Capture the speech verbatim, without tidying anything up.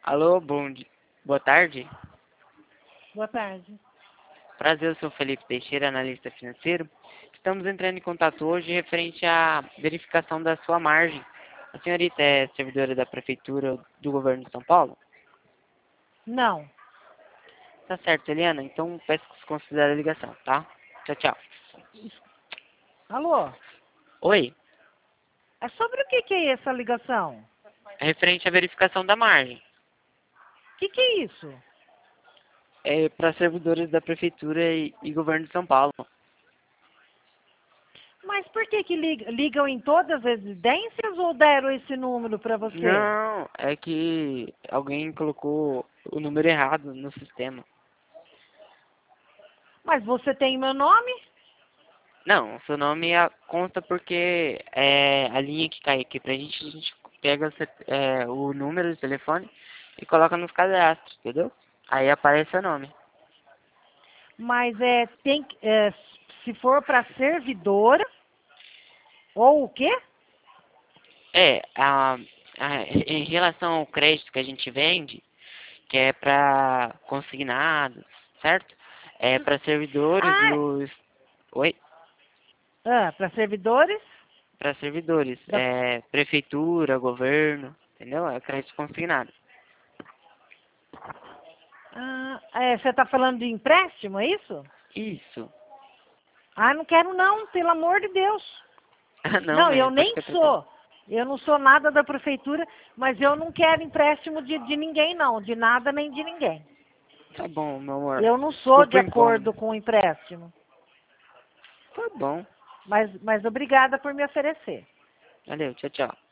Alô, bom dia. Boa tarde. Boa tarde. Prazer, eu sou Felipe Teixeira, analista financeiro. Estamos entrando em contato hoje referente à verificação da sua margem. A senhorita é servidora da Prefeitura do Governo de São Paulo? Não. Tá certo, Eliana. Então peço que se considere a ligação, tá? Tchau, tchau. Alô? Oi, É sobre o que, que é essa ligação? é referente à verificação da margem. O que, que é isso? É para servidores da Prefeitura e, e Governo de São Paulo. Mas por que, que lig- ligam em todas as residências ou deram esse número para você? Não, é que alguém colocou o número errado no sistema. Mas você tem meu nome? Não, seu nome é- consta porque é a linha que cai aqui pra gente, a gente pega o ce- é, o número do telefone e coloca nos cadastros, entendeu? Aí aparece seu nome. Mas é, tem, que- é, se for para servidora, ou o quê? É, a, a- em relação ao crédito que a gente vende, que é para consignados, certo? É para servidores Ah, dos... Oi? ah para servidores? Para servidores. Da, É prefeitura, governo, entendeu? É crédito consignado. ah, é, você está falando de empréstimo, é isso? Isso. Ah, não quero não, pelo amor de Deus. Ah, não, Não, eu é, pode nem ficar tranquilo. sou. Eu não sou nada da prefeitura, mas eu não quero empréstimo de, de ninguém, não. De nada nem de ninguém. Tá bom, meu amor. Eu não sou Desculpa de o incômodo. acordo com o empréstimo. Tá bom. Mas, mas obrigada por me oferecer. Valeu, tchau, tchau.